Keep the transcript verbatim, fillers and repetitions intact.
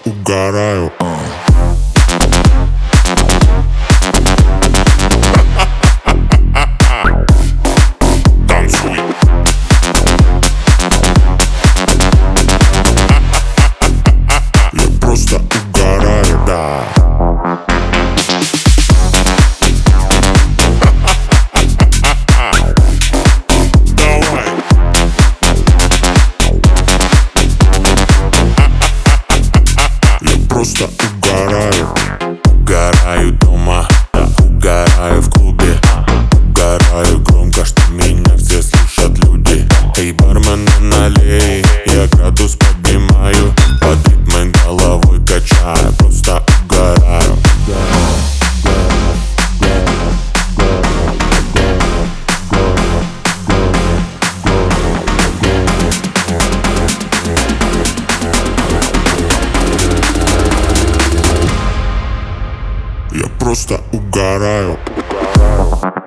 угораю. Танцуй. Я просто угораю, да. Просто угораю. Угораю дома, угораю в клубе. Угораю громко, что меня все слышат люди. Эй, бармен, налей, я градус поднимаю. Под ритмом головой качаю. Просто угораю. Я просто угораю.